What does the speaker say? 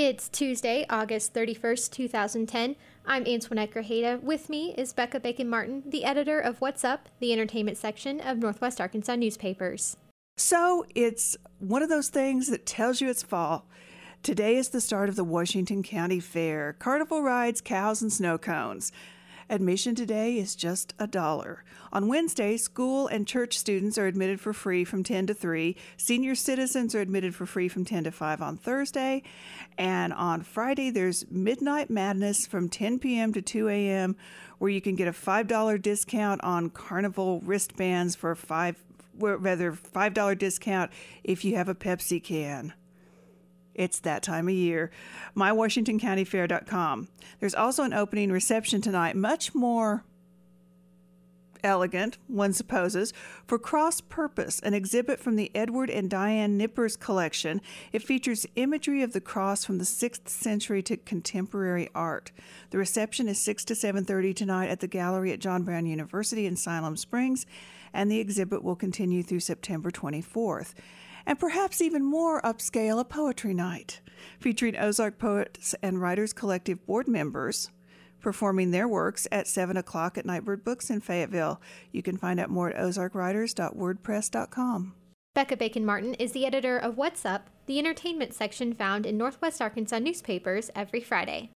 It's Tuesday, August 31st, 2010. I'm Antoinette Grajeda. With me is Becca Bacon-Martin, the editor of What's Up, the entertainment section of Northwest Arkansas newspapers. So it's one of those things that tells you it's fall. Today is the start of the Washington County Fair. Carnival rides, cows, and snow cones. Admission today is just $1. On Wednesday, school and church students are admitted for free from 10 to 3. Senior citizens are admitted for free from 10 to 5 on Thursday. And on Friday, there's Midnight Madness from 10 p.m. to 2 a.m., where you can get a $5 discount on Carnival wristbands for $5 discount if you have a Pepsi can. It's that time of year. MyWashingtonCountyFair.com. There's also an opening reception tonight, much more elegant, one supposes, for Cross Purpose, an exhibit from the Edward and Diane Nippers collection. It features imagery of the cross from the 6th century to contemporary art. The reception is 6 to 7:30 tonight at the gallery at John Brown University in Siloam Springs, and the exhibit will continue through September 24th. And perhaps even more upscale, a poetry night featuring Ozark Poets and Writers Collective board members performing their works at 7 o'clock at Nightbird Books in Fayetteville. You can find out more at ozarkwriters.wordpress.com. Becca Bacon-Martin is the editor of What's Up, the entertainment section found in Northwest Arkansas newspapers every Friday.